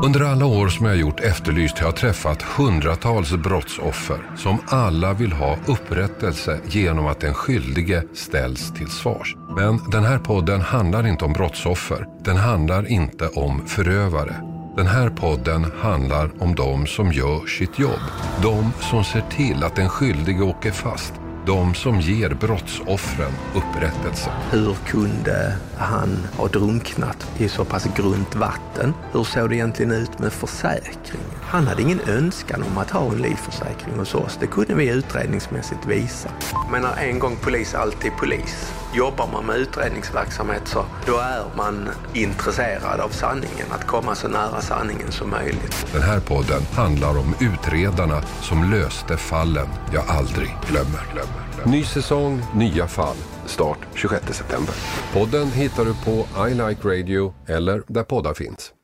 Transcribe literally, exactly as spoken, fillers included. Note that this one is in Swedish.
Under alla år som jag gjort Efterlyst har jag träffat hundratals brottsoffer som alla vill ha upprättelse genom att den skyldige ställs till svars. Men den här podden handlar inte om brottsoffer. Den handlar inte om förövare. Den här podden handlar om de som gör sitt jobb. De som ser till att den skyldige åker fast. De som ger brottsoffren upprättelse. Hur kunde han ha drunknat i så pass grunt vatten? Hur såg det egentligen ut med försäkringen? Han hade ingen önskan om att ha en livförsäkring hos oss. Det kunde vi utredningsmässigt visa. Men en gång polis, alltid polis. Jobbar man med utredningsverksamhet så då är man intresserad av sanningen. Att komma så nära sanningen som möjligt. Den här podden handlar om utredarna som löste fallen jag aldrig glömmer. glömmer. Ny säsong, nya fall. Start tjugosjätte september. Podden hittar du på I Like Radio eller där poddar finns.